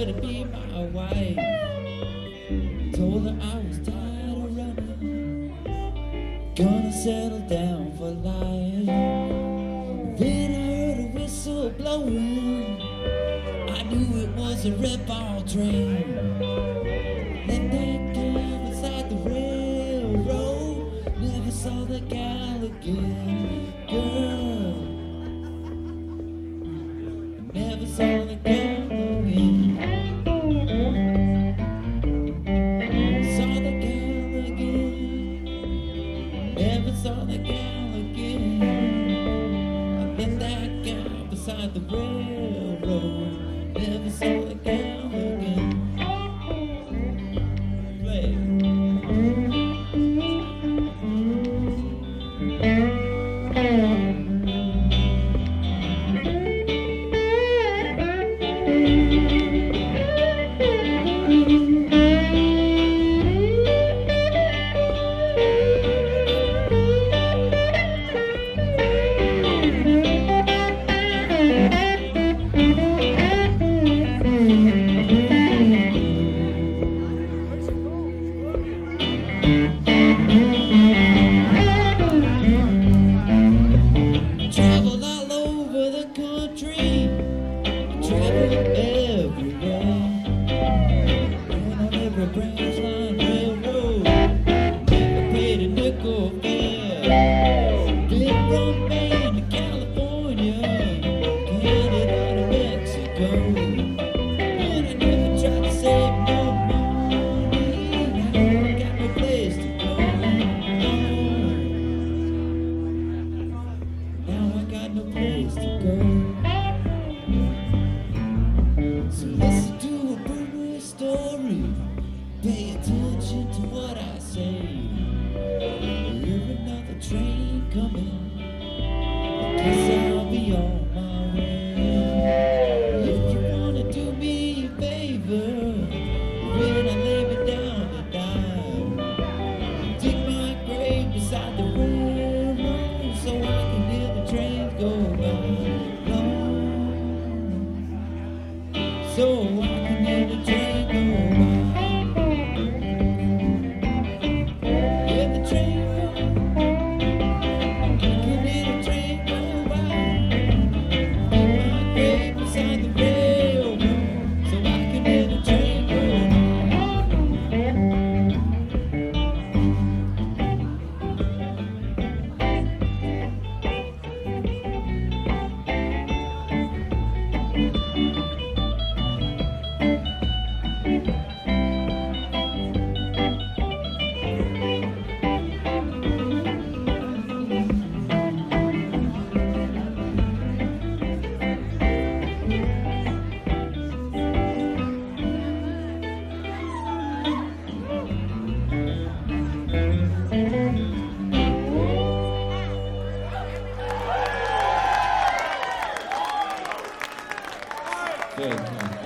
her to be my wife. Told her I was tired of running, gonna settle down for life. Then I heard a whistle blowing, I knew it was a red ball train. Let that down beside the railroad, never saw the gal again. Girl, never saw the gal again. Saw the gal again, never saw the gal again. I met that gal beside the railroad, never saw the gal again. Play. Traveled all over the country, traveled everywhere, and on every branch line railroad, never paid a nickel fare. Been from Maine to California, Canada to Mexico, but I never tried to save no money. Now I got no place to go. Now I got no place to go. So listen to a boomer story, pay attention to what I say. Hear another train coming, I guess I'll be on my way. If you wanna do me a favor, when I lay me down to die, dig my grave beside the railroad so I can hear the trains go by. So I can hear the train go by. Hear the train go by. I can hear the train go by. Dig my grave beside the railroad so I can hear the train go Good.